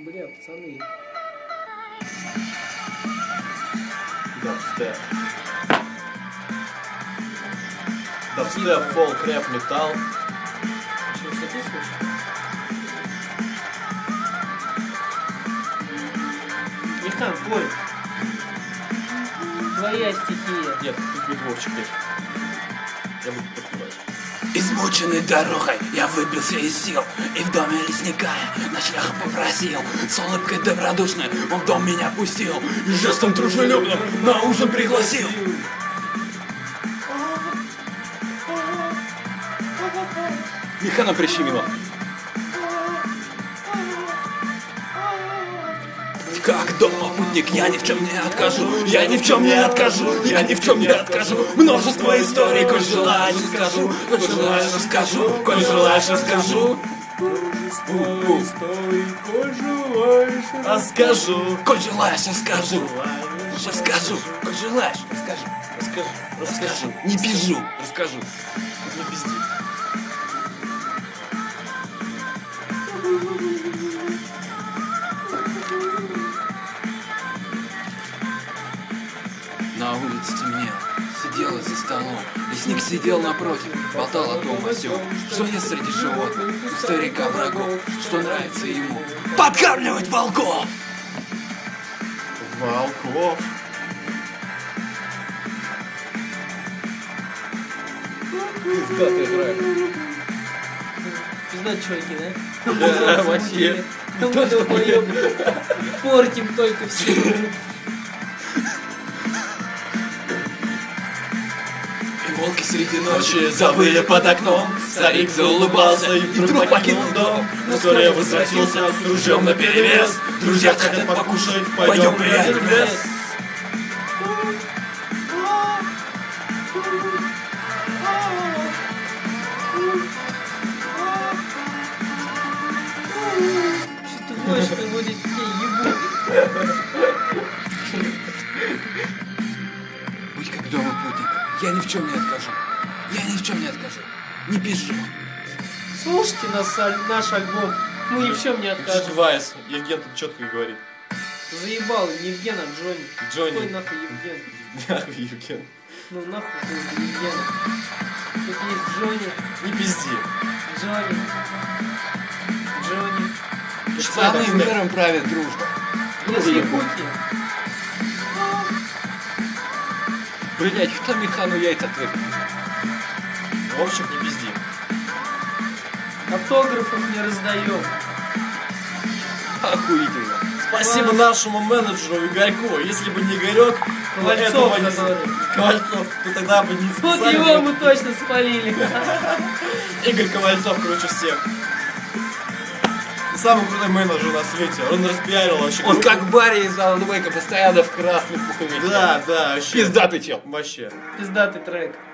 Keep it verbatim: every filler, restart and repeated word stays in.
Бля, пацаны. Дабстеп. Дабстеп, фолк, рэп, металл. Что, что ты слушаешь? Михан, пой. Твоя стихия. Нет, тут будет Вовчик петь. Я буду подпевать. Измученный дорогой я выбился из сил, и в доме лесника я ночлег попросил. С улыбкой добродушной он в дом меня пустил и жестом дружелюбным на ужин пригласил. Михана прищемила. Как дома путник, я ни в чем не откажу, я ни в чем не откажу, я ни в чем не откажу. Множество историй, коль желаешь, расскажу, коль желаешь, расскажу, коль желаешь, расскажу. Расскажу. Коль желаешь, расскажу, расскажу, коль желаешь, расскажу, Расскажу. расскажу, не пизжу, расскажу. Не пизди. На улице темнело, сидела за столом. Лесник сидел напротив, болтал о том о сём. Что нет среди животных, у старика врагов, что нравится ему подкармливать волков. Волков. Пиздатый трек. Пиздат, чуваки, да? Да, вообще. Мы долбоёбы. Портим только все. И волки среди ночи завыли под окном. Старик заулыбался и вдруг покинул дом. Но вскоре возвратился с ружьем наперевес. Друзья хотят покушать, пойдем, приятель, в лес. Что ты хочешь, как будет тебе ебу? Будь как дома, путник, я ни в чем не откажу. Я ни в чем не откажу. Не пизжу. Слушайте нас, аль- наш альбом. Мы ни в чем не откажем. Вайс. Евген тут четко говорит. Заебал, не Евген, а Джонни. Джонни. Какой нахуй Евген? Нахуй, Евген. Ну нахуй ты Евгена. Тут есть Джонни, Не пизди. Джонни, Джонни. Пацаны, миром правит дружба. Если Пути. Блять, кто Михану яйца тыкнул? Вовчик, не пизди. Автографов не раздаем. Охуительно. Спасибо нашему менеджеру Игорьку. Если бы не Игорек, Ковальцов, бы не... который. Ковальцов, то тогда бы не Вот спасали его бы. мы точно спалили. Игорь Ковальцов круче всех. Самый крутой менеджер на свете. Он распиарил вообще. Он как Барри из Алан Уэйка, постоянно в красном пуховике. Да, да, вообще. Пиздатый чел. Вообще. Пиздатый трек.